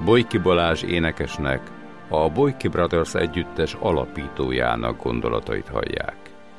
Bojki Balázs énekesnek, a Boyki Brothers együttes alapítójának gondolatait hallják.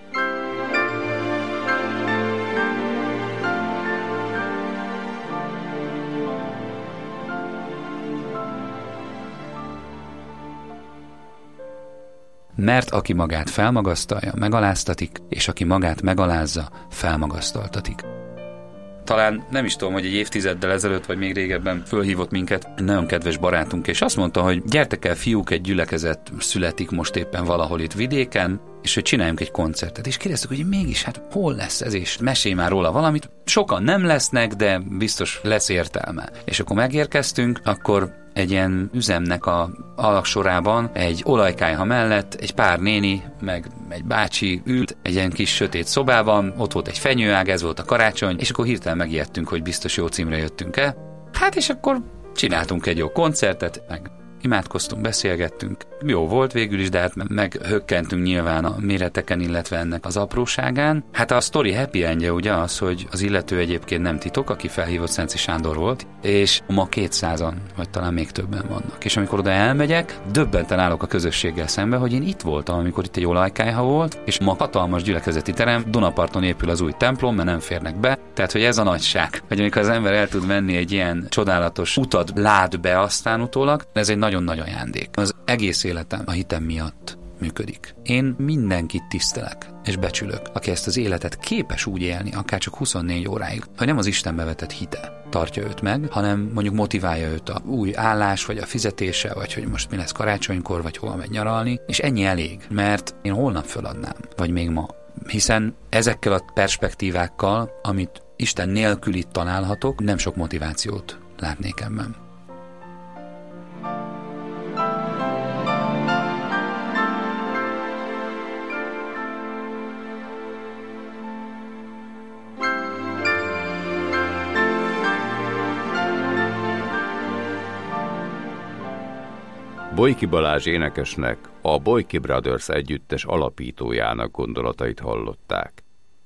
Mert aki magát felmagasztalja, megaláztatik, és aki magát megalázza, felmagasztaltatik. Talán nem is tudom, hogy egy évtizeddel ezelőtt, vagy még régebben fölhívott minket egy nagyon kedves barátunk, és azt mondta, hogy gyertek el fiúk, egy gyülekezet születik most éppen valahol itt vidéken, és hogy csináljunk egy koncertet. És kérdeztük, hogy mégis, hát hol lesz ez, és mesélj már róla valamit. Sokan nem lesznek, de biztos lesz értelme. És akkor megérkeztünk, akkor egy ilyen üzemnek a alaksorában egy olajkályha mellett egy pár néni, meg egy bácsi ült egy ilyen kis sötét szobában, ott volt egy fenyőág, ez volt a karácsony, és akkor hirtelen megijedtünk, hogy biztos jó címre jöttünk el. Hát és akkor csináltunk egy jó koncertet, meg imádkoztunk, beszélgettünk. Jó volt végül is, de hát meghökkentünk nyilván a méreteken, illetve ennek az apróságán. Hát a sztori happy endje ugye az, hogy az illető egyébként nem titok, aki felhívott Szenci Sándor volt, és ma 200-an, vagy talán még többen vannak. És amikor oda elmegyek, döbbenten állok a közösséggel szembe, hogy én itt voltam, amikor itt egy olajkályha volt, és ma hatalmas gyülekezeti terem, Dunaparton épül az új templom, mert nem férnek be. Tehát, hogy ez a nagyság, hogy amikor az ember el tud menni egy ilyen csodálatos utat, lát be aztán utólag, ez egy nagyon nagy ajándék. Az egész életem a hitem miatt működik. Én mindenkit tisztelek és becsülök, aki ezt az életet képes úgy élni, akár csak 24 óráig, hogy nem az Istenbe vetett hite tartja őt meg, hanem mondjuk motiválja őt a új állás, vagy a fizetése, vagy hogy most mi lesz karácsonykor, vagy hova megy nyaralni, és ennyi elég, mert én holnap föladnám, vagy még ma. Hiszen ezekkel a perspektívákkal, amit Isten nélkül itt találhatok, nem sok motivációt látnék ebben. Bojki Balázs énekesnek, a Boyki Brothers együttes alapítójának gondolatait hallották.